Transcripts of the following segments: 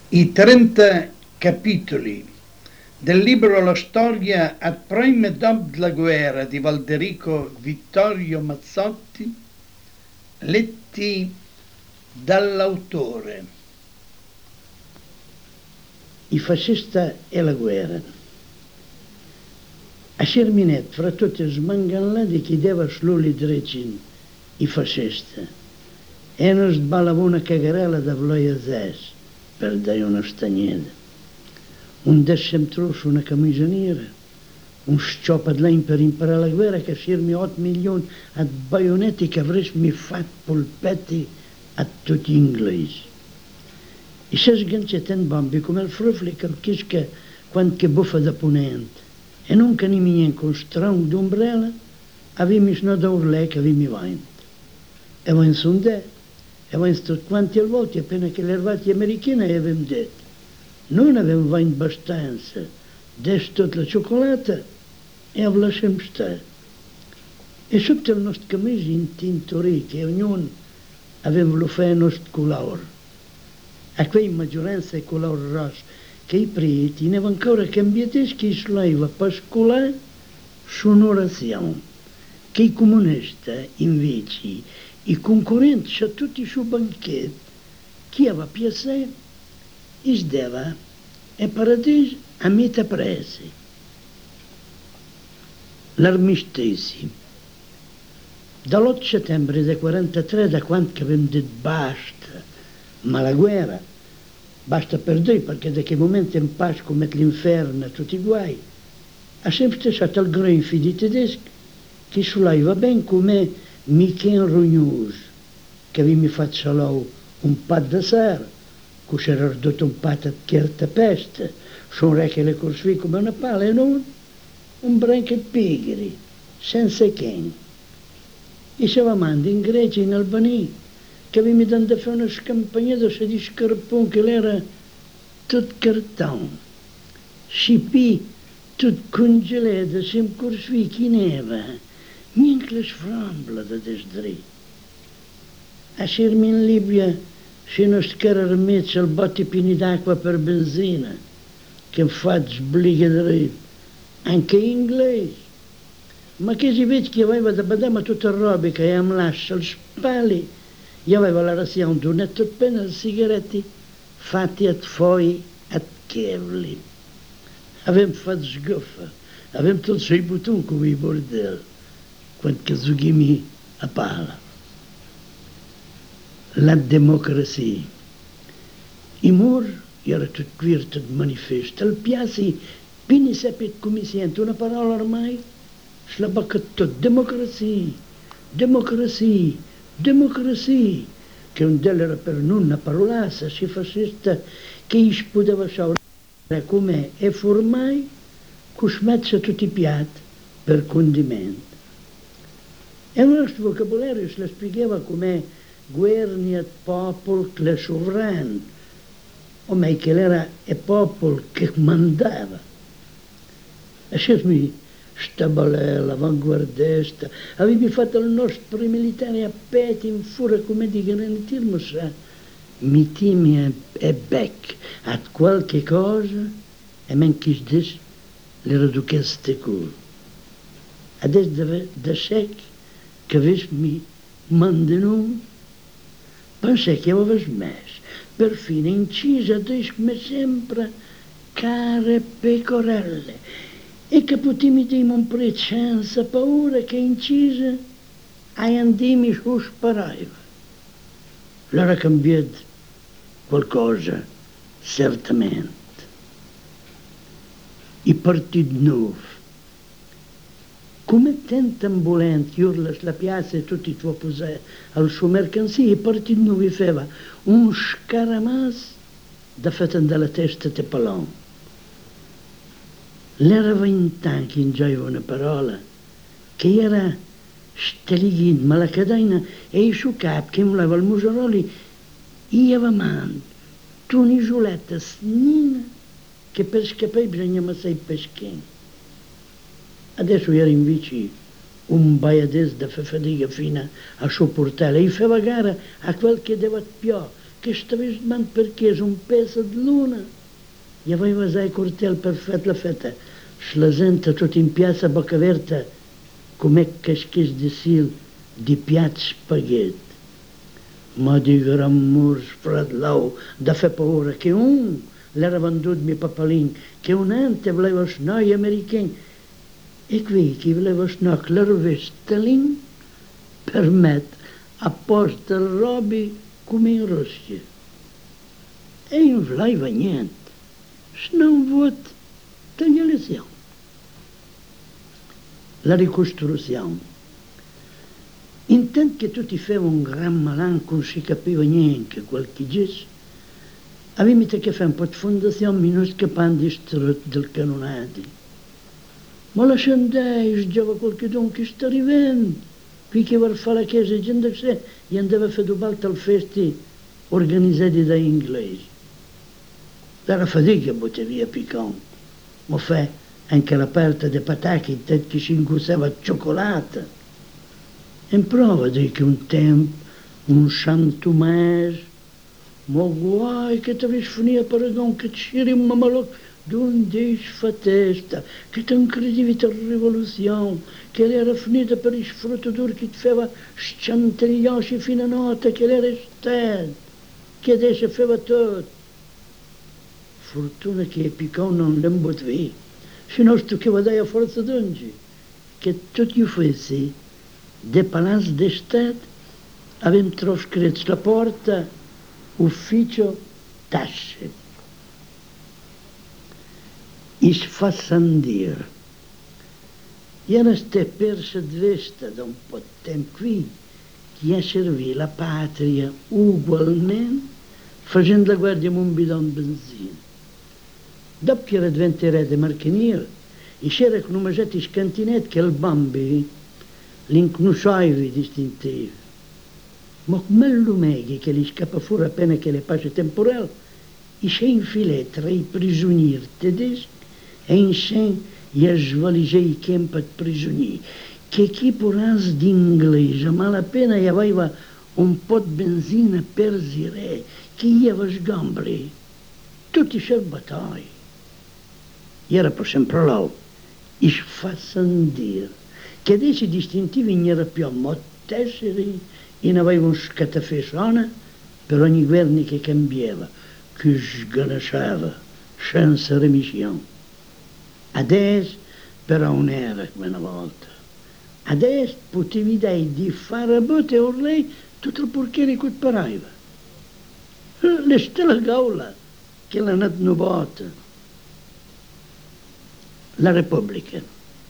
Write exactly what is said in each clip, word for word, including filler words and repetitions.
I trenta capitoli del libro La storia a prime dopo la guerra di Valderico Vittorio Mazzotti, letti dall'autore. I fascista e la guerra. A Cerminet, fra tutti smangallati, chiedeva sluli drecin i fascista. E non sbalava una cagarella da vloia zes, per dare una stagneda. Un decem trosso, una camicia nera, un scioppa di legno per imparare la guerra, che c'erano otto milioni a baionetti che avresti fatto polpetti a tutti gli inglesi. E se sganciate in bombi come il frufli che chisca quando che buffa da ponente. E non che ne mi con strong d'ombrella, avevamo snoda urlè che avevamo vinto. E voi insondè, e voi tutti quanti al volte, appena che le armate americane avevamo detto, noi avevamo vinto abbastanza, adesso tutta la cioccolata e la lasciamo stare. E sotto il nostro camiso in tintorì, che ognuno aveva lo fatto il nostro colore. A quei maggioranza è colore rosso, che i preti ne avevano ancora cambiati che si leva per scolare su un'orazione, che i comunisti invece, i concorrenti, c'è tutti su banchetti, chi aveva piacere, e sdeva e paradiso a metà presi. L'armistizio. Dall'otto settembre del quarantatré, da quando abbiamo detto basta, ma la guerra, basta per noi, perché da quel momento in pace come l'inferno e tutti i guai, ha sempre stato il grinfio di tedeschi che sull'aiva ben come Michel Rognus, che aveva fatto solo un pat da sera, che si era ridotto un pat a chierte peste, sono re che le corsvi come una pala e non un branco di pigri, senza chen. E si avevamo in Grecia, in Albania, che avevamo dato a fare una scampagnata di scarpone che era tutto cartone. Scipi, tutto congelato, sem corsvi chi neva, niente le sframbla da desdri. A Sirmi in Libia, se non scara rimessa al botti pieni d'acqua per benzina, che fa sbrigare, anche in inglese. Ma che si vede che aveva da badare tutta roba che am lascia le spalle, io aveva la razione di un etto appena di sigaretti fatti a foi a chevli. Avevamo fatto sgoffa, avevamo tutti i bottoni come i bordelli, quando che zughimi a pala. La democrazia. I mur era tutto quirto di manifesto, al piazzi, pini sapete come si sente una parola ormai? La bocca tutta, democrazia, democrazia, democrazia, che un del era per non una parolassa, si fascista, che si poteva sapere come è formai, che smezza tutti i piatti per condimento. E il nostro vocabolario se la spiegava come guerni e popolo che le sovrano, o meglio che era il popolo che mandava. E se mi stabalella, avanguardista, avevi fatto il nostro militare a peti in fura come di granitier, ma sa, mi timi e bec a qualche cosa e men chi sdes le riducheste culo. Adesso da sec che ves mi mandenon, pensai che avevo smesso, perfino incisa adesso come sempre, care pecorelle, e che potemi dire un prezzo senza paura che incisa ai andimi su sparaiva. Allora cambiato qualcosa, certamente. I partiti nuovi. Come tanti ambulanti urla la piazza e tutti i tuoi posai al suo mercanzia, i partiti nuovi faceva un scaramas da fare andare la testa di pallone. L'era vent'anni che ingiaiva una parola, che era stelighin, ma la cadena e il suo capo che voleva il museroli, io avevamo un'isoletta snina che per scappare bisognava sei peschini. Adesso era invece un baiadese da fare fatica fino a sopportare, e faceva gara a quel che deve più, che stavi man perché è un pezzo di luna. E aveva il cortello per fare la festa. La gente tutta in piazza a bocca aperta, come che schis di sil di piazza spaghetti. Ma di gran murs fratlau da fe paura che un l'era venduto mio papalin, che un ante voleva snoi americani e qui chi voleva snoi l'ervestelin per mettere a posto robi come in Russia. E non voleva niente. Se non vuot, tagliazione. La ricostruzione. Intanto che tutti facevano un gran malanco, non si capiva niente, qualche gesso, avevamo che fare un po' di fondazione, ma non scappando di strut del canonati. Ma lasciando andare, giova qualche don che sta arrivando, qui che vuole fare la chiesa, gente che e andava a fare due volte al festi organizzati da inglesi. Era fatica a buttare via piccante, ma fa anche la parte dei patacchi, che si ingussava cioccolata. In prova di che un tempo, un santo mese, ma guai che ti avessi finito per don che c'era un mamalò d'un fa testa, che ti incredivi la rivoluzione, che era finita per il sfruttador che ti faceva sciantigliarsi fino a notte, che era stato, che adesso faceva tutto. Fortuna che il piccone non l'embot via, se no sto che vadai a forza d'oggi, che tutti i uffici del Palazzo di Stato avevano trascritto la porta ufficio tasse. I sfassandir. Era ste persa di vista da un po' di tempo qui che ha servito la patria ugualmente facendo la guardia con un bidon di benzina. Dopo che era diventato re marchiniere, e c'era con una certa scantinetta che il bambi l'inconoscevi distintivo. Ma come l'umeghi che gli scappa fuori appena che le pace temporale, e c'è infilè tra i prigionieri tedeschi e in sé gli svaligia i campi di prigionieri, che chi puras d'inglese malapena gli aveva un po' di benzina per zire, che gli aveva sgambri, tutti i serbatoi. Era per sempre là, e sfassan dire, che adesso i distintivi non erano più mottesseri, e non avevano scatafessone per ogni governo che cambiava, che sganasciava senza remissione. Adesso però non era come una volta. Adesso potevi dare di fare a botte a lei tutto il porchiere che ti pareva. Le stelle gaula che l'hanno dato una volta. La Repubblica.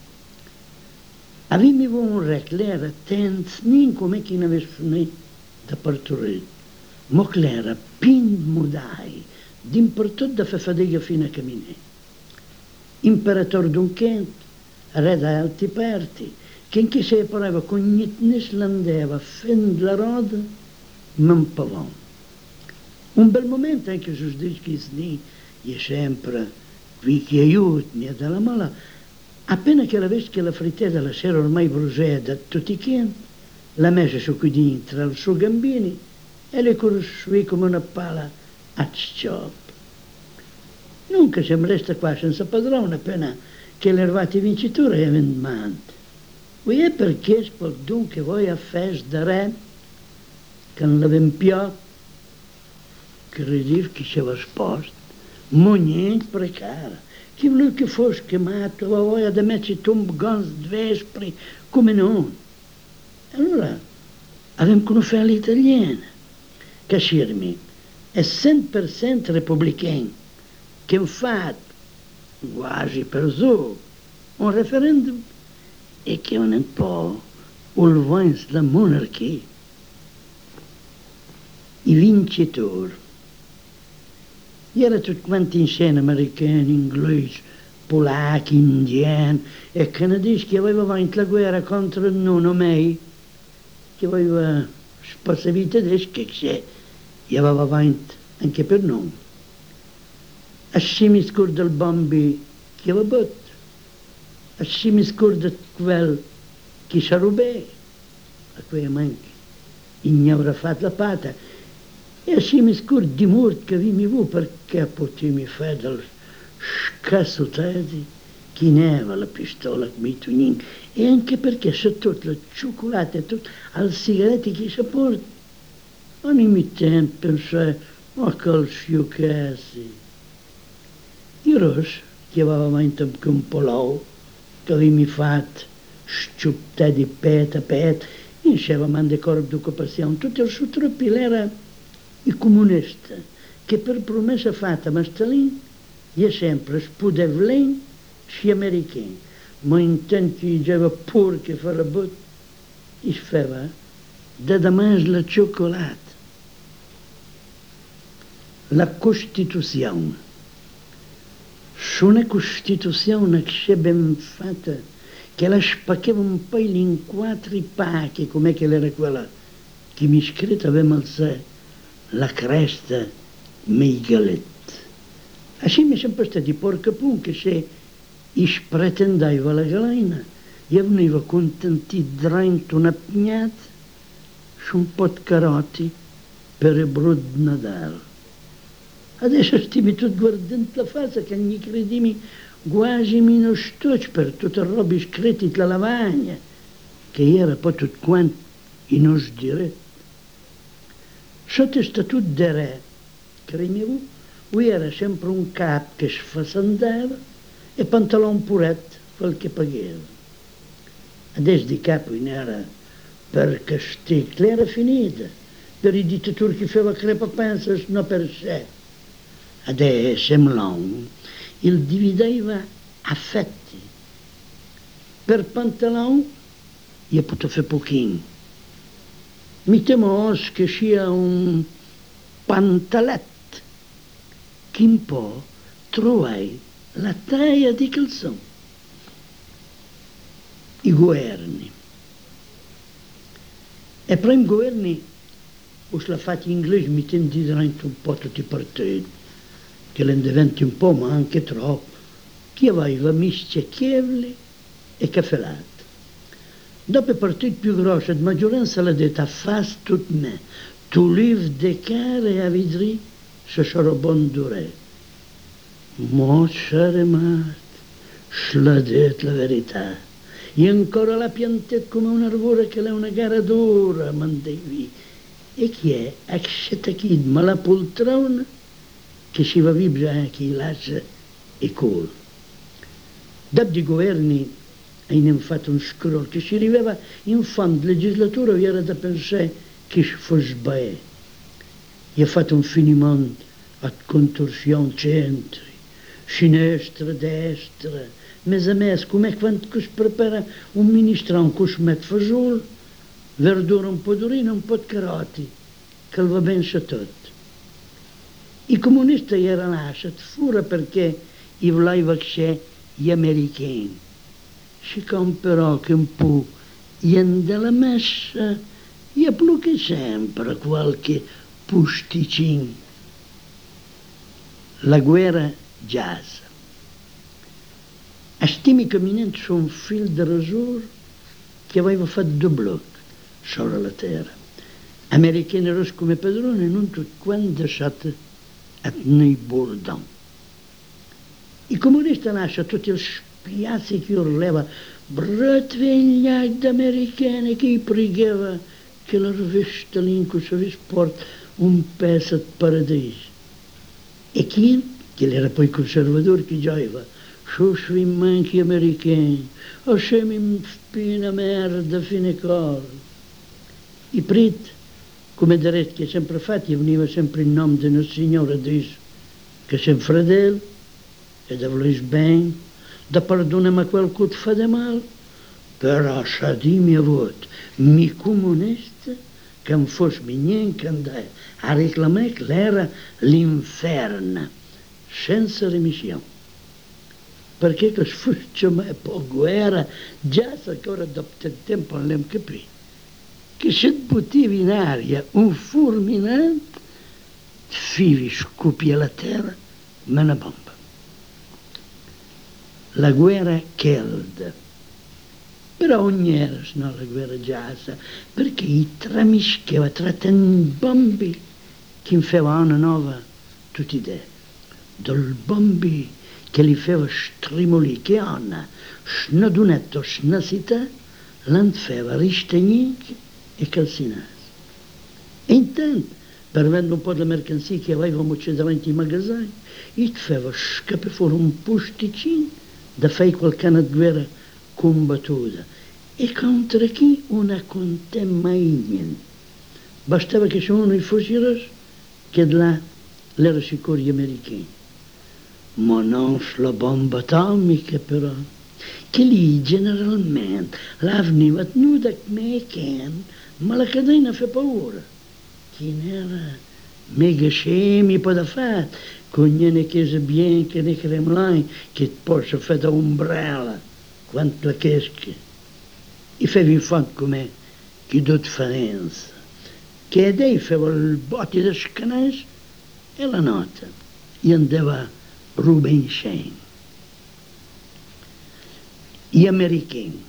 Avevamo un re che era attento, non come chi ne avesse finito da partorire, ma che era pin mudai, d'importut da far fatica fino a camminare. Imperator d'un Kent, re da alti parti, che anche se pareva con niente l'andava fin la roda, non pavò. Un bel momento anche su dischi sni, e sempre qui che aiuti e dalla mala, appena che la vesca la frittata la sera ormai bruciata da tutti i Kent, la messa su qui dentro al suo gambini e le corusui come una pala a sciop. Nunca si resta qua senza padrone appena che l'ervati vincitore è vendimante. Vuoi è perché qualcuno che vuoi a festa da re, che non l'aveva più, crediva che si aveva sposto, ma niente precara. Chi voleva che fosse chiamato, la voglia di mettere tombe gans di vespri, come non. Allora, avevamo conosciuto l'italiana, che scirmi, è cento per cento repubblicano, che infatti, quasi per su, un referendum, e che è un po' il vento della monarchia. I vincitori. Erano tutti quanti insieme, americani, inglesi, polacchi, indiani e canadesi che avevano vinto la guerra contro il nonno May, che aveva sposato i tedeschi, che si aveva vinto anche per noi. Assi mi scorda il bambi che aveva battuto, assi mi scorda quel che si rubava, a cui manca, non avrà fatto la pata, E assim mi scur di mort che vi mi vu perché potevi fare del scassotati chi ne aveva la pistola che mi tugnin e anche perché se tutto il cioccolato e tutto al sigaretti che si porta ogni tempo pensai ma che sciocchezzi i ros che aveva in tempo un po' lau che avevi fatto sciuttare di pet a pet insieme a mande corpo d'occupazione tutto il suo troppo era i comunisti che per promessa fatta ma Stalin gli è sempre spodevlen si americani ma in tanto gli diceva pur che fare but gli sfeva da damas la cioccolata la Costituzione su una Costituzione che è ben fatta che la spaccheva un po' in quattro pacchi com'è che era quella che mi scritta aveva alzato la cresta Meigalet. Așa mi sem păstă de porcă pun că se își pretendeva la galena, io veniva contenti drento una pignat și un pot caroti per il brud Nadal. Adesso stiamo tutti guardando la faccia che non credimi quasi meno stoci per tutte le robe scritte la lavagna, che era poi tutto quanto in os diretto. Sotto statut de re, cremiu, lui era sempre un cap che si fassandava e pantalon puret, quel che pagava. Adesso di capo in era per castic, l'era finita, per i dittatori che faceva crepa pensa, no per sé. Adesso Semlon il divideva affetti. Per pantalon io potevo fare pochino. Mi temo che sia un pantalet che un po' trovai la taglia di calzone. I governi. E per i governi, us la fatti in inglese mi tendi dentro un po' tutti i partiti, che le diventi un po', ma anche troppo, che aveva mischiacchievoli e caffelati. Dopo il partito più grosso, la maggioranza l'ha detto, fai tutto me, tu live de care a vidri, se sarà buon dure. Ma c'è rimasto, l'ha detto la verità. E ancora la piantetta come un arbore che è una gara dura, mandevi. E chi è? Accetta chi? Ma la poltrona che si va via bisogna che lascia e col. Dopo i governi hanno fatto un scroll che si arrivava in fondo legislatura e era da pensare che si fosse bene. E ha fatto un finimento a contorsione centri, sinistra, destra, mese a mese, come quando si prepara un ministrão che si mette fagiolo, verdura un po' d'urina, un po' di caroti, che va bene su tutto. I comunisti erano lasciati fuori perché i voleva che gli americani si comprò che un po' della messa e più che sempre qualche posticino. La guerra jazz. A stimi camminando su un fil di rasura che aveva fatto due blocchi sopra la terra. Americani rossi come padroni non tutti quanti lasciati a noi bordon. I comunisti lasciano tutti i piazzi che urlava bratvegliati d'americani che pregava che la rivista l'incus avesse portato un pezzo di paradiso. E chi? Che era poi conservatore che diceva su sui manchi americani, o se mi spina merda fine cor. I prit, come direte che sempre fatti, veniva sempre in nome di una signora dice che sei fedele e da volere bene, da perdonare quel che ti fa di male, però sa di mia volta, mi comunista, che non fosse niente andare a reclamare che era l'inferno, senza remissione. Perché che fosse mai po' guerra, già se ancora dopo tempo non l'abbiamo capito, che se buttava in aria un fulminante, fivi scoppia la terra, ma una bomba. La guerra calda. Però ogni era, no, la guerra giassa, perché i tramischiava tra tanti bombi che faceva una nuova tutta idea. Dal bambino che li faceva strimoli, che hanno snadunetto, snasità, l'hanno faceva ristagnare e calcinare. E intanto, per vendere un po' di mercanzia che avevamo davanti ai magazzini, il faceva scappare fuori un posticino da fare qualche di guerra combattuta. E contro chi non conta mai niente. Bastava che se uno fosse che là l'era sicuro gli americani. Ma non la bomba atomica però, che lì generalmente la veniva tenuta come can, ma la catena fa paura. Chi n'era mega scemi poi da fare, con le chiese bianche nei Kremlin che poi si fa da ombrella, quanto la chesca. E faceva in fondo come che do differenza, che lei faceva il botte da scanese e la nota, e andava ruba in scena. Gli americani,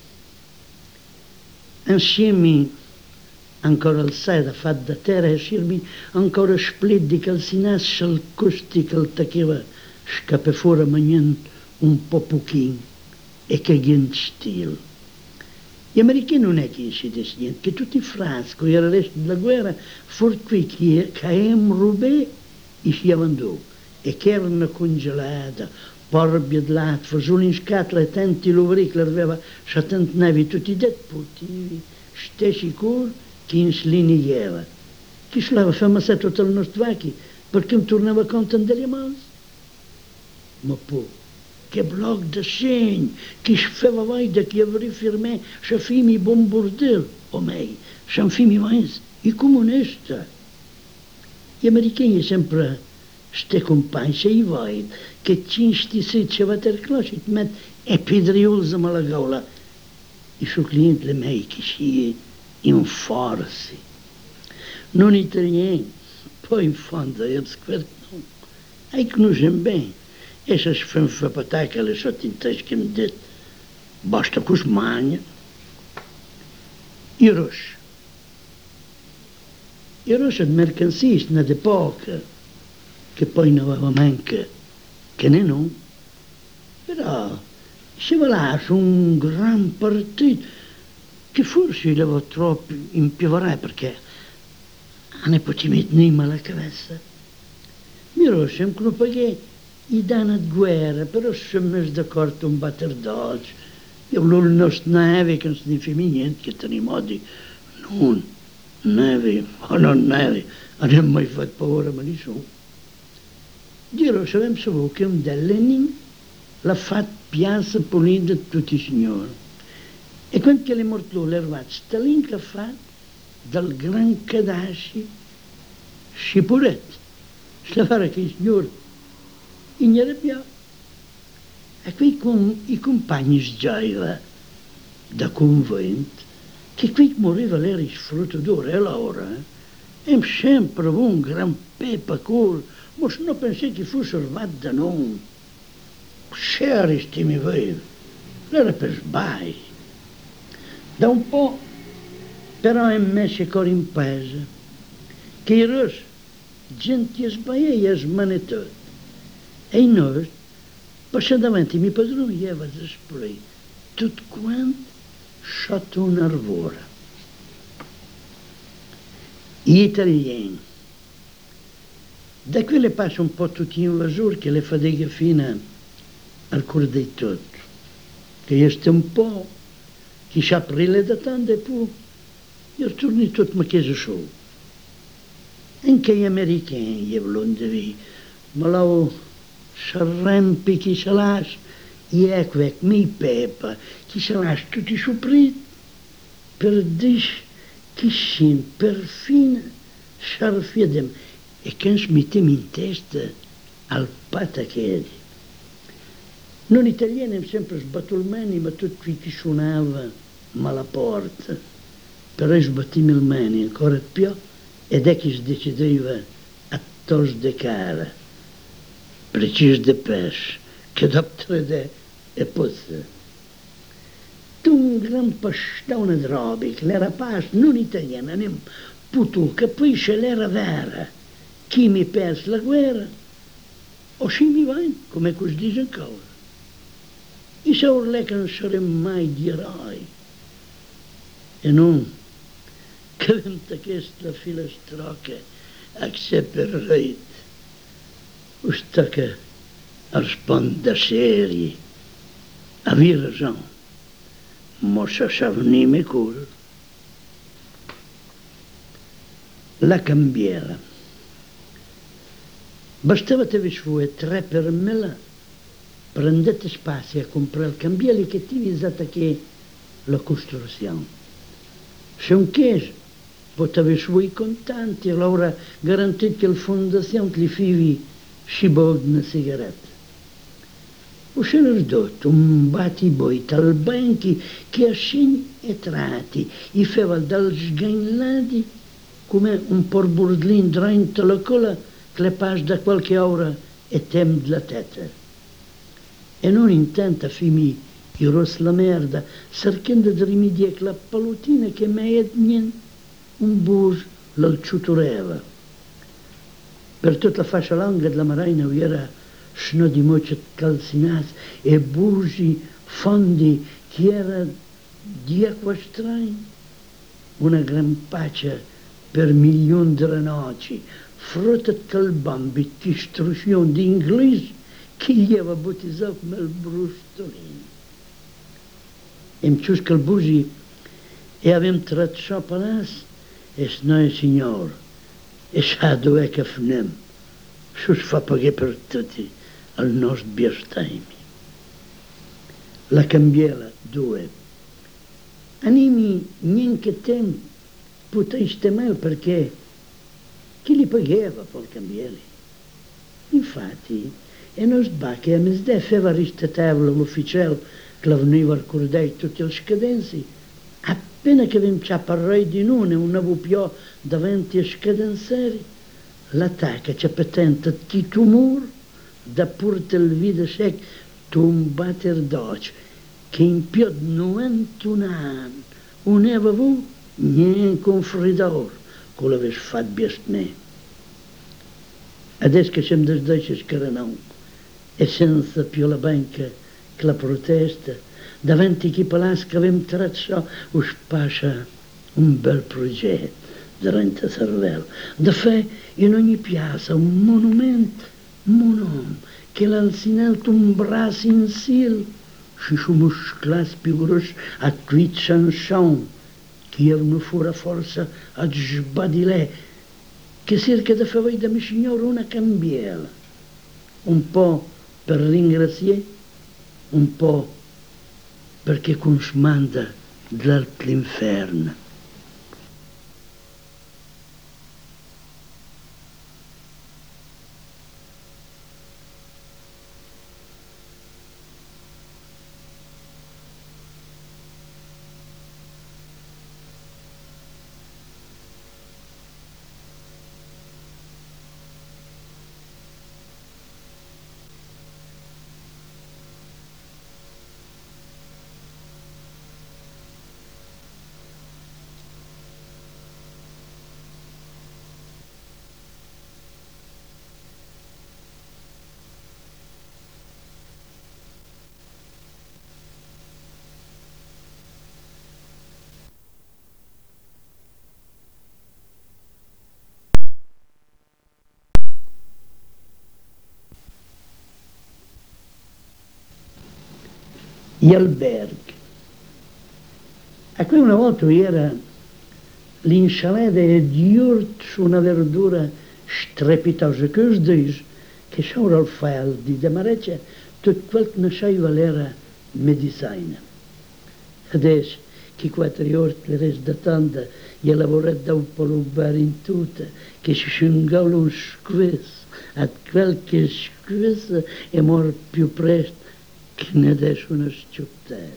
insieme ancora il sede fatto da terra, insieme ancora split di calcinassi al costi che il taceva scappa fuori mangiando un po' pochino e che niente stile. Gli americani non è che incidesse niente, che tutti i franzi, con il resto della guerra, fuori qui che avevano rubato e si andò, e che erano congelate, porbi di latte, solo in scatola e tanti loveri che aveva settanta navi, tutti i deputati, stai sicuro che in sliniera. Chi se l'aveva fatto tutto il nostro vacchi, perché non tornava conto delle mani? Ma poi, che blog de segno, che faceva vedere che aveva firmato se fimi bombardel, o meglio, se fimi mais, i comunisti. Gli americani sempre ste compagni, se i voi, che cinsti se c'era ter classe, ti met e pedriolza ma la gola. I suoi clienti le mei che si in forza. Non italiani, poi in fondo, io squerto, ai conoscono bene. E se si fa patare che le sottintesi che mi detto, basta che si mangia. I russi. I russi di mercanzia, ne di poca, che poi non aveva manca, che ne non. Però si volava su un gran partito, che forse gli aveva troppo impievorato, perché non ne poteva mettere la cabeza. I russi non pagavano i danni di guerra, però si sono messi d'accordo un batter d'oggi. Io volevo il nostro neve, che non si dice niente, che teniamo modi, non neve, o non neve, non abbiamo mai fatto paura, ma nessuno. Dio sapeva solo che un dell'Lenin l'ha fatto piazza pulita di tutti i signori. E quando che è morto l'ervato, Stalin che ha fatto dal gran Kadashi Scipuret. Stavare che il signore ignore più. E qui con i compagni sgiaiva da convento, che qui moriva l'era sfruttadore, e allora, eh, è sempre un gran pepa col, ma se non pensate che fosse arrivato da noi, c'era sti mi aveva, l'era per sbagli. Da un po', però è messo ancora in paese, che i russi, gente sbagliati e smanettati. E noi, passando davanti ai miei padroni, gli aveva spray tutto quanto sotto un'arvora. Gli italiani, da quelle passa un po' tutti in lasur che le fatica fino al cuore di tutto, che io sto un po', che si aprile da tanto e poi io torni tutto ma chiesa su. Anche gli americani gli volevano dire, ma là s'arrempi chi se lascia, e ecco, ecco, mi pepa, chi se lascia tutti soprit, per dire che sin perfino s'arfiedem, e che ci mettiamo in testa al pataccheri. Noi italiani abbiamo sempre sbattuto le mani, ma tutti chi suonava alla porta, però sbattiamo le mani ancora più, ed è che si decideva a tos de cara. Preciso de pesce, che dopo tre e pozza. Tu un gran pastone di robe, che l'era pasta non italiana, né putu, che poi ce l'era vera, chi mi pers la guerra, o chi mi va, come si dice ancora. I se orlec non saremo mai di eroi, e non che venta questa filastrocca a se per reit, usta che risponde da serie, aveva ragione, ma se savnime col. La cambiera. Bastava te vissuve tre per mela, prendete spazio a comprare il cambiale che ti visata che la costruzione. Se un chiesa, potevi suoi contanti, allora garantite che la fondazione ti fivi scibo una sigaretta. O se ne ridotto un battiboi tal banchi che ascin e trati, i feva dal sgagnati come un porburdlin drento la cola che le pas da qualche ora e tem la testa. E non intenta fimi i ros la merda, cercando di rimediare la palutina che mi è un bus la ciutureva. Per tutta la fascia lunga della marina vi era sno di moce calcinati e busi fondi che era di acqua strana, una gran pace per milioni di noci, frutta del bambi, istruzione di inglese che gli aveva battezzato come il brustolino. E mi ciusca il busi e avem tratto palas e noi signor e sa dove che fnem, su fa pagare per tutti al nostro biastaimi. La cambiela due. Animi niente tempo poteste mai perché chi li pagava per cambiare? Infatti, e non sbacca, a mesdè feva ristatavolo l'ufficiale che la veniva a ricordare tutte le scadenze, appena che vem ciapparrei di nune un avupio davanti a scadenzeri, l'attacca c'è patente ti tumor da purte il vide sec tumbater d'oc che in più di novantun anni non aveva niente con fridor che l'avesse fatto biasme. Adesso che siamo desdeci scaranau e senza più la banca che la protesta, davanti a chi palazzo che avevamo tracciato, spascia un bel progetto davanti a cervello. Da fe, in ogni piazza, un monumento, un uomo, che l'alzinalto un braccio in sil, și su musclas più grossi a twitchanchon, che erano fuori forza a sbadilè, che cerca di fare da mio signore una cambiela, un po' per ringraziare, un po' perché consmanda dall'inferno. Gli alberghi. A cui una volta era l'insalata di urt su una verdura strepitosa, che us dice che sopra il fel di demareccia tutto quel che nasceva era medicina. Adesso che quattro ore le resta tanta e lavorato da un po' rubare in tutta, che si scingava un squiz, a quel che squiz è morto più presto che ne adesso una sciuttata.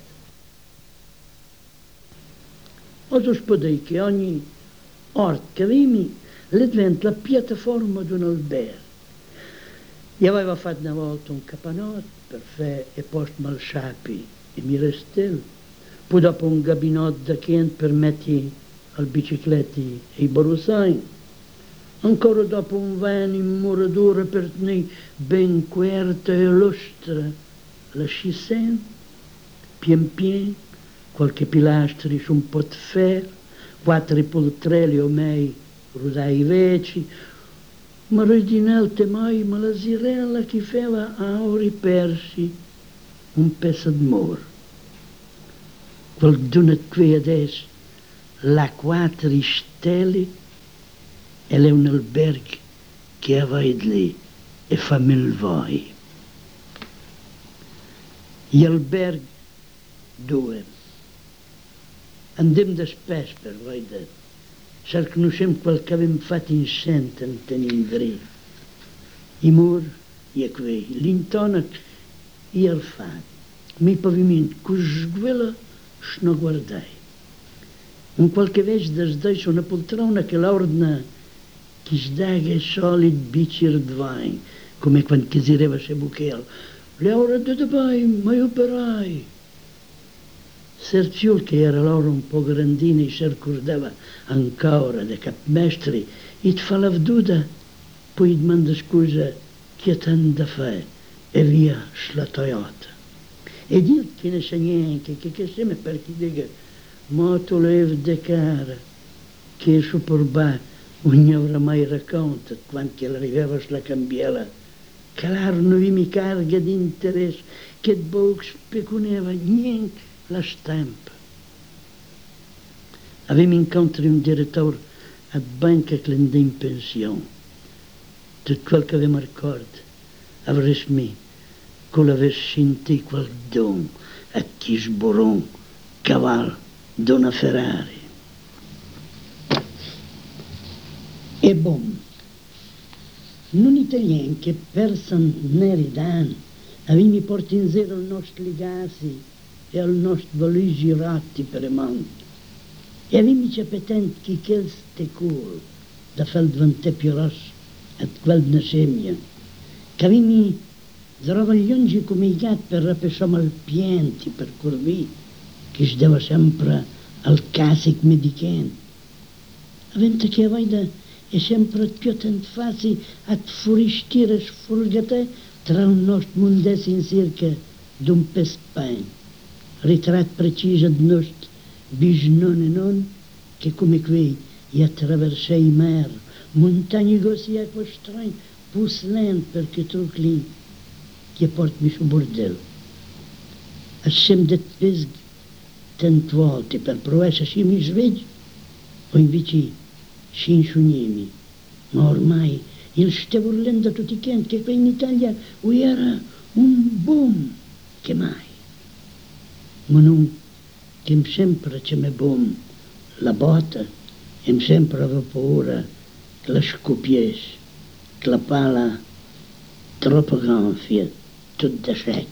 Oso spodei che ogni ort che vimi le diventa la piattaforma di un albergo. Io avevo fatto una volta un capanotto per fare e post malsciapi e mi restel, poi dopo un gabinotto da chiente per mettere al bicicletti e i borusai, Ancora dopo un vano in muradura per tenere ben querta e lustra la scissena, pien pien, qualche pilastri su un po' di ferro, quattro poltrelli o mei rudai veci, ma redinate mai ma la zirella che faceva auri persi un pezzo di muro. Quel d'una qui adesso, la quattro stelle, e è un albergo che aveva lì e fammi il voi. Gli alberghi due. Andiamo da spesso per vedere. Se conosciamo quel che abbiamo fatto in senta in tenere. I muri, e qui, l'intonaco, e il fatto. Mi pavimento, con sguella, non guardai. Un qualche vez das deixo una poltrona che l'ordina che sdaga solid bicchiere di vino, come quando chiedeva se bucchiere. Le ore di vino, ma io operai. Serziul, che era l'ora un po' grandina e si ricordava ancora dei capmestri, e ti fa la veduta, poi domanda scusa che ha tanto da fare, e via la Toyota. E Dio che ne sa niente, che, che sembra perché dica, ma tu levi de cara, che su per ba, non avrà mai raccontato quando arrivava la cambiela, che l'erano mi carga di interesse, che boh speculava niente la stampa. Avevamo incontri un direttore a banca che andava in pensione. Tutto quel che avevamo ricordo, avresti me, che l'avessi sentito quel don a chi sborò cavallo d'una Ferrari. E bom, non italiano che persa neri d'anni, avevamo portato in zero i nostri legati e al nostro valigi ratti per le mani. E avevamo capitato che quel stecolo da far diventare più rosso a quel di nascemia, che avevamo travagliati come i gatti per rapesciare al pienti, per curvi, che si dava sempre al casic medicante. Avente che aveva è sempre più tanto facile a fuoristire sfurgate tra il nostro mondese in circa d'un pes pane. Ritratto preciso di nostro bisnonno e non, che come qui gli attraversai i mari, montagne così acqua strana, pus lento perché troppo lì, che portami su bordello. A sem det pesg tante volte per provare se si mi sveglio, o invece si insugnimi, ma ormai il stavo urlando a tutti quanti che qui in Italia era un boom, che mai. Ma non che sempre c'è me bom la botta, e sempre avevo paura che la scoppiesse, che la pala troppo gonfia, tutto da sé.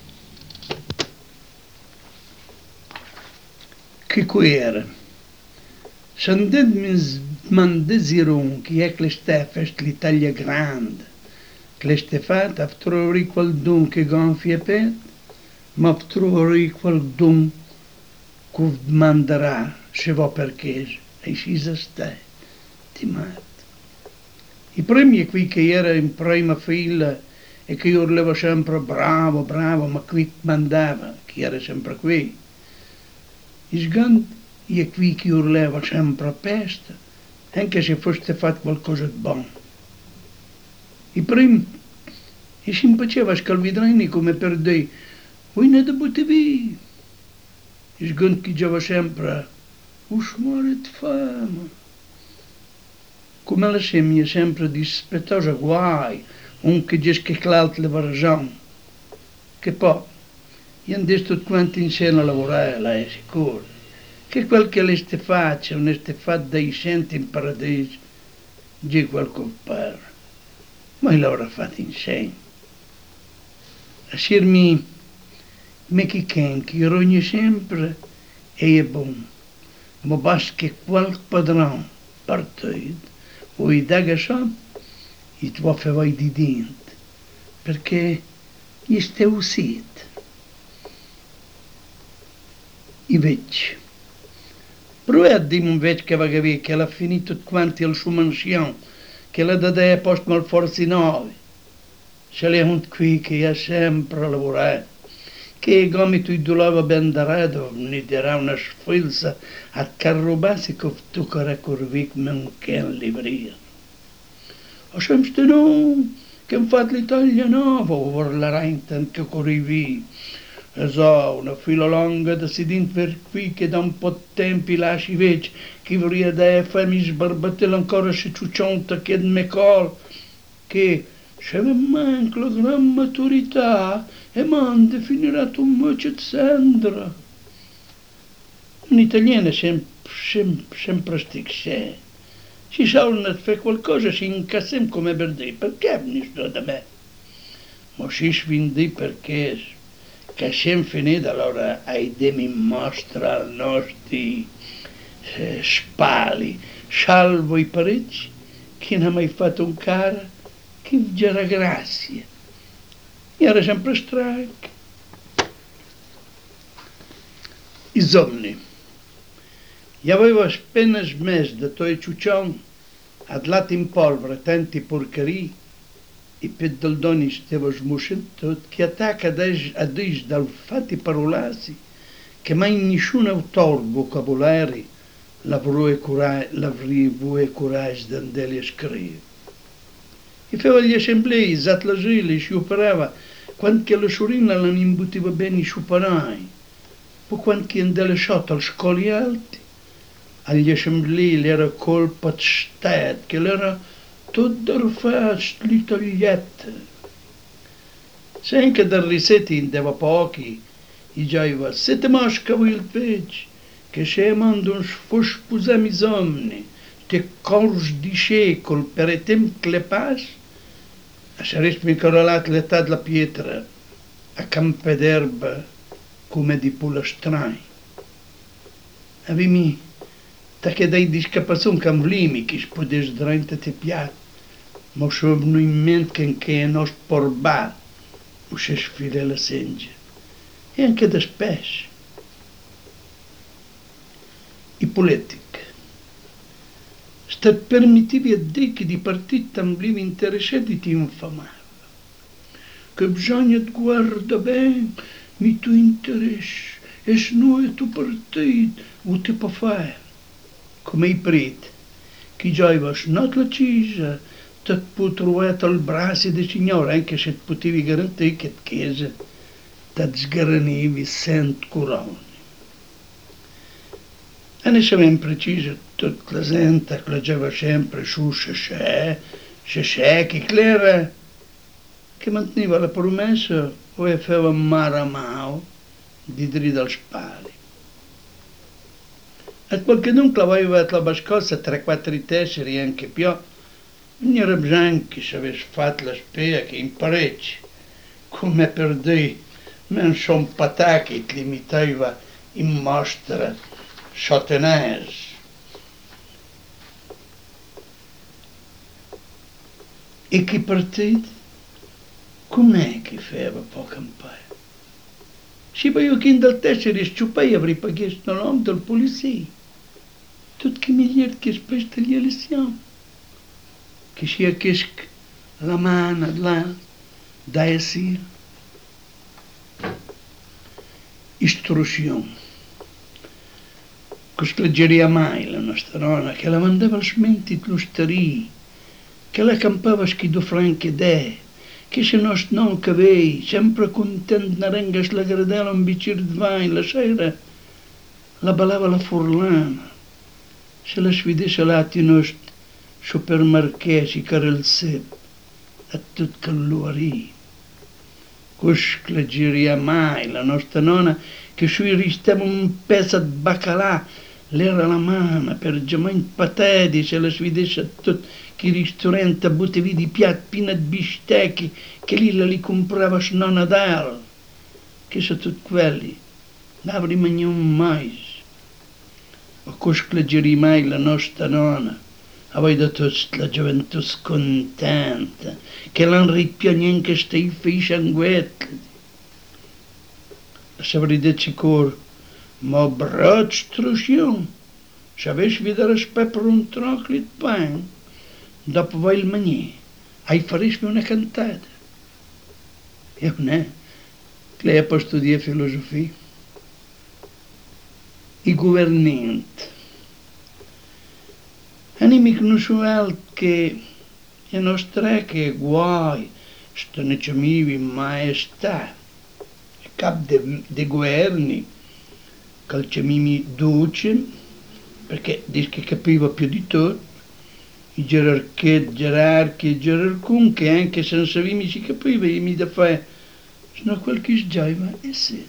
Che qui era? S'andent min desiron che è che sta fest l'Italia grande, che le sta fatta a trovare quel don che gonfia pet, ma a trovare quel don che manderà, se va perché, e si sta, ti mette. I primi qui che era in prima fila e che io urlavo sempre bravo, bravo, ma qui mandava, che era sempre qui. I sganti e qui che urlava sempre a pesta, anche se fosse fatto qualcosa di buono. I primi, e si impaceva a scalvidrini come per dire, voi ne debute via. I sganti che diceva sempre, us muore di fame. Come la semmia sempre dispettosa guai, un che dice che l'altro aveva ragione. Che poi, io andiamo tutti quanti insieme a lavorare, lei è sicuro. Che quel che le ste faccia, non ste fatta dai centi in paradiso, di quel compare. Ma l'ora fatto insieme. A sirmi, me chi ken, che rogni sempre, e è buono. Ma basta che quel padrone partito, o i daga so, e ti va fare di dente, perché gli ste uscito. I vecchi. Provai a dire un vecchio che aveva che era finito tutti quanti al suo mansione, che la dà posto mal forzi nuovi. Ce l'è un qui che ha sempre lavorato, che come tu dolava ben darato, ne darà una sfilza a carrobasi che tu cara curvic men che in libria. O sempre non, che un fatto l'Italia nuova, over la reinten che corrivi. E so, una fila lunga da si dint per qui che da un po' di tempo lasci vec, che vorria da fammi sbarbatel ancora se ciuccionta che me col, che se mi manca la gran maturità e m'han definirato un muccio sandra. In italiano è sempre, sempre, sempre sticce. Si sanno fare qualcosa, si incassano come per dire, perché mi sto da me? Ma si svindi perché che siamo finiti allora ai demi mostra i nostri eh, spali, salvo i parecchi, che non ha mai fatto un cara, che c'era grazia. E era sempre stanco. I somni. Io avevo appena smesso da toi ciuccion, ad lato in polvere tanti porcherie, e per del doni stavo smuscendo che attacca a dis dal fatti parolasi, che mai nessun autore vocabolari l'avrei coraggio d'andare a scrivere. E facevo gli assemblei, zat la gile, si operava, quando che la sorina non imbuttiva bene i superai, poi quando che andava sotto al scoli alti, agli assemblei era colpa di Stato, che era tutto fatto l'Italietta. Se anche dal risetti indeva pochi, i diceva, siete mosca voi il pece, che se mando un sposami somni, te corsi di secolo per i tempi che le pass, a saresti mi correlato l'età della pietra, a campe d'erba, come di pula strani. Avimi, che dai discapazione camvlimi, che spodes drente te piat, ma sono in mente che è nostro porbà, o se sfile la senge, e anche da spes. I politici. Stat permittivi a te che di partiti tamblivi interessati ti infamava. Che bisogna guarda bene mi tu interesse, e se non è tu partito, o ti può fare. Come i preti, che giocava not la cisa, ti può trovare al braccio del Signore, anche se potevi garantire che la Chiesa ti sgaranivi senza corone. E ne sapevamo preciso, tutta la gente che leggeva sempre su se c'è, se c'è, che era, che manteneva la promessa o e faceva maramao di dritta al spali. E qualcuno che aveva la bascossa tre quattro tesseri anche più, non era bisogno che si avesse fatto la spia che in parecchi, come per dire, non sono patacchi che li metteva in mostra sottenese. E che partito? Com'è che faceva per campare? Se io che dal tessere sciupai avrei pagato il nome del polizia. Tutti che miliardi che spesta gli elezioni. Che sia che la mano là, da essere. Istruzione. Che leggeria mai la nostra nonna, che la mandava al smenti l'osteria, che la campava schido franche de, che se nos non cavei, sempre content narengas la gradella un bicchiere di vino, la sera la ballava la furlana, se la svidesse lati nostri supermarchesi care il sep, a tut calluari. Cos leggeria mai la nostra nonna, che sui ristava un pezzo di baccalà, l'era la mano per giamai patedi, se la svidesse tutto, che i ristoranti buttevi di piatti pieni di bistecchi, che lì la li comprava a Nadal, che sono tutti quelli, non avrei mangiato mai. Ma cos leggeria mai la nostra nonna, aveva tutta la gioventù scontenta, che l'hanno ripianto stai fei sanguetti. Se avrei detto sicuro, ma braccio struzione, se avessi vedere per un troclo di pane, dopo vai il manier, hai farismi una cantata. E non è, che lei ha per studiare filosofia. I governanti. E non mi conosco che è nostra che guai, stanno chiamando maestà, capo dei governi, che chiamimi duce, perché dice che capiva più di tutto, i gerarchi, gerarchi, gerarcun, che anche senza vimi si capiva, e mi da fare, sono quel che sgiava, e sì.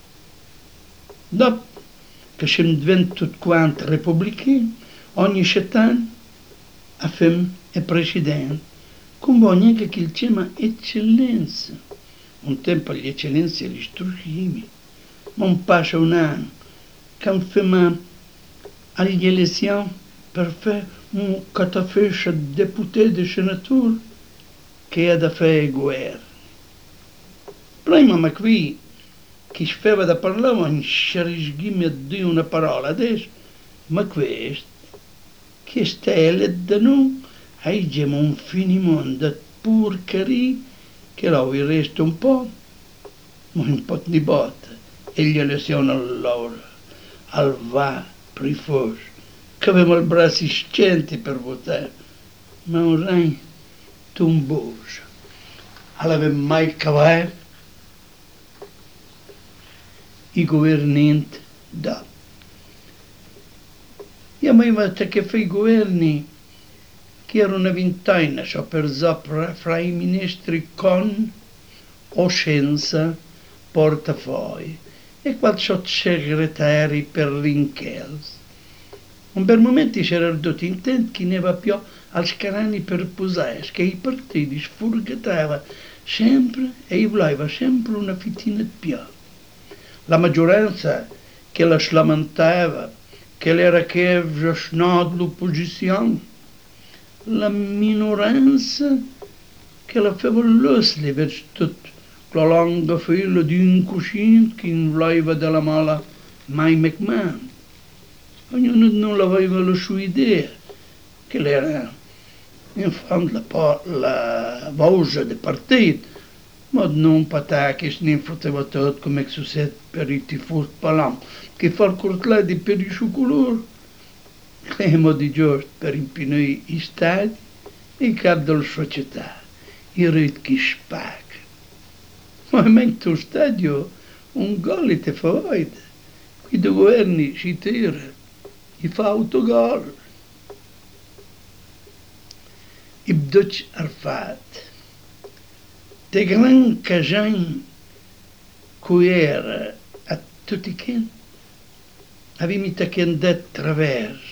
Dopo che siamo diventati tutti quanti repubblicani, ogni cittadino ha fatto il presidente, con buoni anche che il chiama eccellenza. Un tempo le eccellenze li istruivi, ma un passa un anno, che hanno alle elezioni per fare un catafesce deputato di senatore che ha da fare il governo. Prima ma qui chi faceva da parlare non si risghima a dire una parola adesso, ma questo che stelle da noi abbiamo un finimondo di porcheria che là vi resta un po', ma un po' di botte e gli elezioni allora, al va, prifos, che avevamo i bracci scenti per votare, ma un regno tomboso. All'avevamo mai cavato i governanti da. Io mi vedo che fa i governi che erano una ventina, cioè per sopra, fra i ministri con o senza portafogli e qualche sottosegretari per l'inchiesta. Un per momenti c'era ridotto intento che ne va più al scarani per posare, che i partiti sfurgatava sempre e voleva sempre una fittina di più. La maggioranza che la slamentava, che era che aveva snodo l'opposizione, la minoranza che la faceva l'osli verso tutto la lunga fila di un cuscino che voleva della mala mai McMahon. Ognuno non aveva la sua idea, che era in fondo la, la voce del partito, ma non patà che se ne fotteva tutto come succede per i tifosi palam, che fa il cortladi per il suo colore, che di giusto per impinare i stadi e il capo della società, il rit che spacca. Ma in questo stadio un gol ti fa vedere, qui dei governi si tira, i fa autogol. I bduc Arfat, de gran cajan cui era a tutti che avevamo andato attraverso,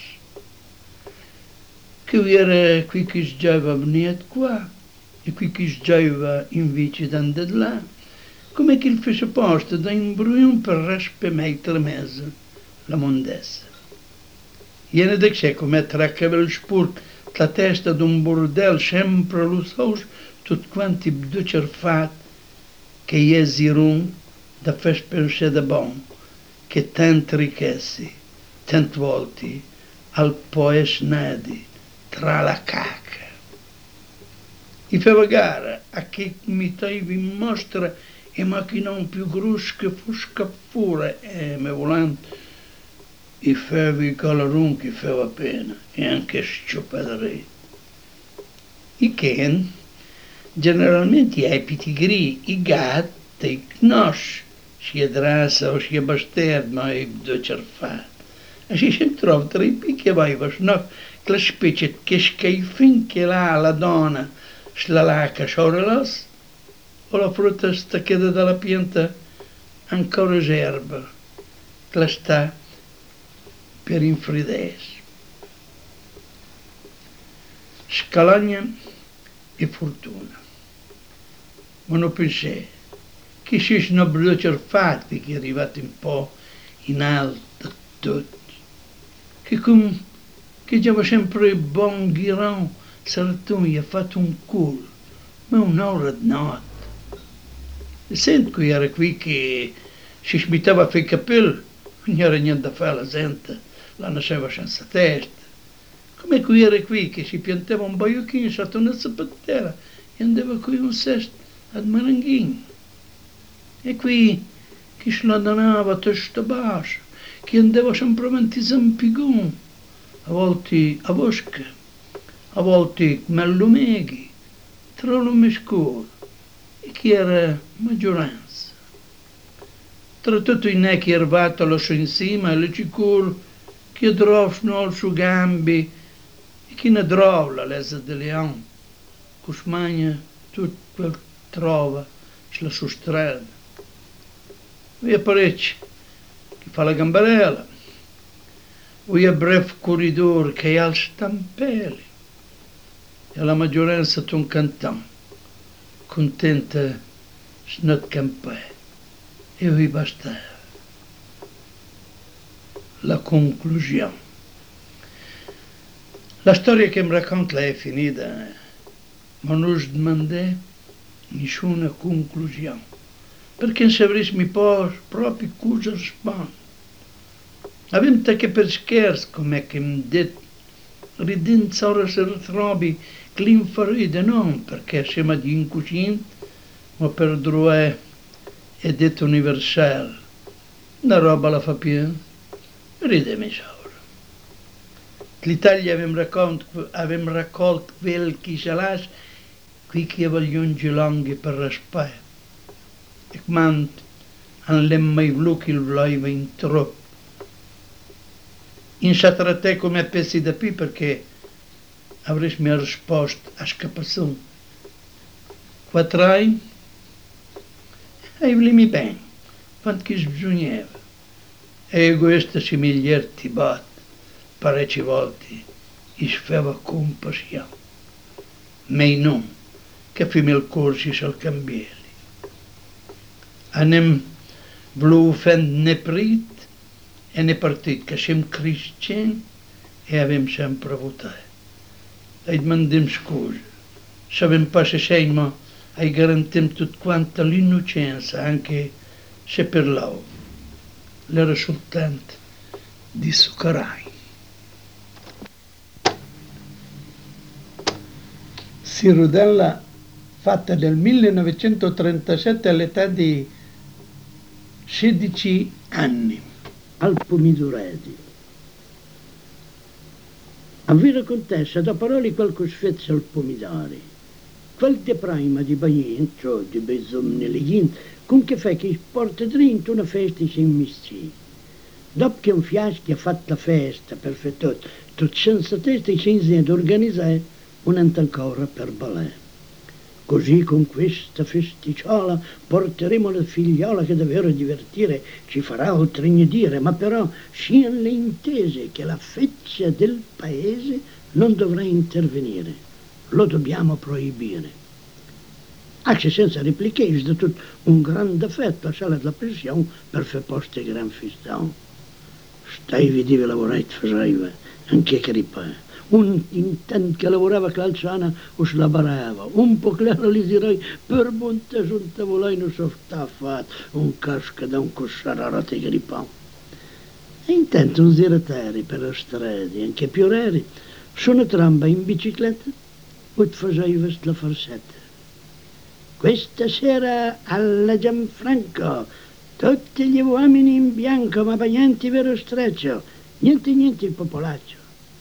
che era qui che sgiava venuto qua e qui che sgiava invece di andare là, come che il fece posto da imbruion per raspemettere mezzo la mondessa. Iene da c'è come traccava il spurto la testa d'un bordel sempre lo saus, tutti quanti bduc Arfat che jesirun da fes pensare da bon, che tant ricchezze, tant volti, al poes nadi, tra la cacca. I feva gara a che mitavi in mostra e machinon più grosso che fu scappure, e me volante, i feva i calarun che feva pena, e anche scioppadere. I ken, generalmente ai pitigri, i gatti, i knosci, sia drassa o sia bastard, ma i bduc Arfat. E si si trova tra i picchi aveva, no, la specie che scaifin che là la donna, la laca sciaurelas, o la frutta sta che dalla pianta ancora gerba, che la sta per infridere. Scalagna e fortuna. Ma non pensai che si sono bduc Arfat che è arrivato un po' in alto tutto, che come che già sempre buon ghiron Sartù mi ha fatto un culo, ma un'ora di notte. Sento che era qui che si smittava a fare i capelli, non era niente da fare la gente, la nasceva senza testa. Come qui era qui che si piantava un baiocchino sotto una zapatera e andava qui un cesto ad maranghino. E qui che se la donava testa bassa, che andava sempre avanti zampigone, a volte a Bosca, a volte come all'Umeghi, tra lume scuro, e che era maggioranza. Tra tutto i necchi erbatolo su in cima e le cicur che drofno al suo gambi e che ne drova l'esa de leon, che smagna tutto quel trova sulla sua strada. Via parecchi, che fa la gambarella, via breve corridore che ha il stampelli, e la maggioranza ton cantan, contenta snot campè, e vi basta. La conclusione. La storia che mi racconta è finita, ma non si demandè nessuna conclusione, perché non sapresti proprio cosa rispondere. Abbiamo che per scherzo, come che mi detto, ridendo ora si ritrovi che l'infaride non, perché siamo di incosciente, ma per droit è detto universale. La roba la fa piena, ridemi ora. L'Italia aveva raccolto, aveva raccolto quel che si lascia, qui che vogliono gelonghi per rispetto. E quando non l'è mai voluto che il voleva in troppo. In satrate come pezzi da qui perché avresti mia risposta a scappazione. Quattrai? E volimi bene, quanto che bisognava. E questo si miglior ti batte, parecchie volte, e si faceva compassione. Ma non, che fimi il corsi al cambiare. Anem voluto fend ne prit e ne partit, che siamo cristiani e abbiamo sempre votato. E demandiamo scusa, sappiamo pas se siamo e garantiamo tutto quanto l'innocenza, anche se per loro l'era soltanto di succarai. Sirudella, fatta nel millenovecentotrentasette all'età di sedici anni. Al pomidoreti. A vera contessa, da parole qualche sfezza al pomidori. Quel de prima di bagnin, cioè di bezzom nelle ghin, con che fa che porta dentro una festa si immisci. Dopo che un fiasco ha fatto la festa, perfetto, tutto senza testa e senza ad organizzare, un'altra ancora per balè. Così con questa festicciola porteremo la figliola che davvero divertire ci farà oltregno ma però siano le intese che la feccia del paese non dovrà intervenire. Lo dobbiamo proibire. Anche senza repliche, è tutto un grande affetto a sala della pensione per fare posto ai gran festone. Stai vedere lavorare e faceva, anche che ripare. Un intanto che lavorava calzana o se la barava, un po' claro gli direi per bontà sul tavolino so sta fatto, un casca da un cossararate che ripà. E intanto un ziratari per la strada, anche più rari, sono tramba in bicicletta o ti faceva la farsetta. Questa sera alla Gianfranco, tutti gli uomini in bianco ma bagnanti vero streccio, niente niente il popolaccio.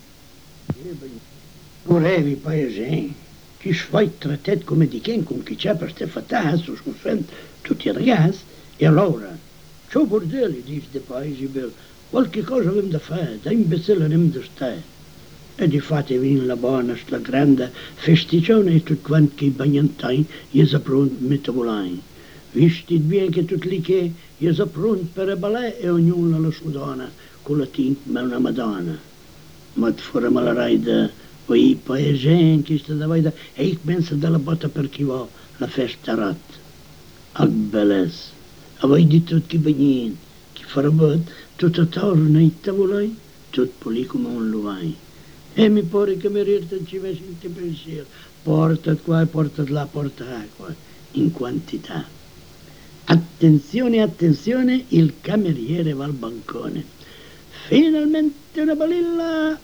Volevi paesini, chi sfai trattet come di chi con chi c'è per ste fatazzo, scuffendo tutti i ragazzi, e allora, ciò bordelli, dice dei paesi belli, qualche cosa abbiamo da fare, da imbecille abbiamo da stare. E di fatti viene la buona, sta grande festiccione e tutti quanti i bagnantai, gli sono pronti a mettere visti bene che tutti lì che gli sono pronti per balare e ognuno la sua donna, con la tinta ma una madonna. Ma fuori la raida, i paesini che sta davanti, e io penso dalla botta per chi va la festa rat. Ah, bellezza! Avevi di tutti i bagnini, che farebbe tutto attorno ai tavolai, tutto pulito come un luvai. E mi pare che mi rirta ci va senti pensiero, porta qua e porta là, porta acqua, in quantità. Attenzione, attenzione, il cameriere va al bancone. Finalmente una balilla!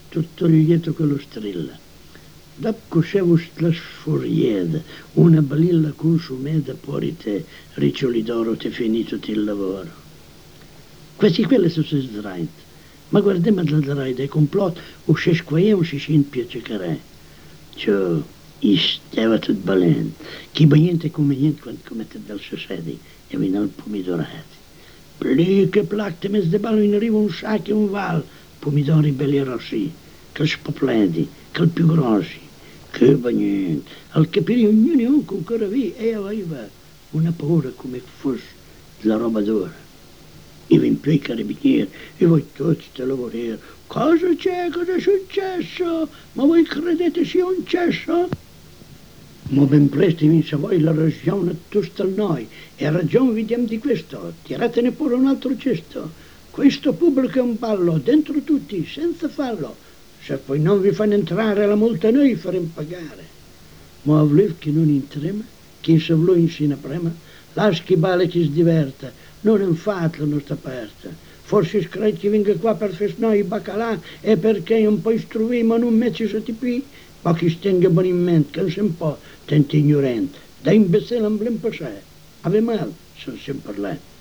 tutto lieto quello strilla. Dopo c'è la sfurieda, una balilla consumata, poi te riccioli d'oro, te finito il lavoro. Questi quelli sono i sdraiti. Ma guardiamo la sdraita, è complotto, o c'è squagliamo, si ci impiace carè. Cioè, stava tutto balendo. Chi va niente come niente quando commette dal succedi e viene al pomidorati. Lì che placte mezzo di ballo in arriva un sacco e un val, pomidori belli rossi, che spopleti, che più grossi. Che va niente, al capire ognuno con ancora lì e aveva una paura come fosse la roba d'ora. Io in più i carabinieri e voi tutti te lavorare. Cosa c'è? Cosa è successo? Ma voi credete sia un cesso? Ma ben presto vince voi la ragione tutta noi e ragione vediamo di questo. Tiratene pure un altro cesto. Questo pubblico è un ballo, dentro tutti, senza fallo. Se poi non vi fanno entrare la multa noi faremo pagare. Ma volete che non entriamo? Chi se vuole insina prima? Lasci bale chi si diverta, non è fatto la nostra parte. Forse scredi che venga qua per fare i baccalà e perché un po' istruì ma non metti su tipi? Ma chi stenga buon in mente, che non si può, tenti ignorante. Da imbecille non blen passare. Ave mal, sono sempre là.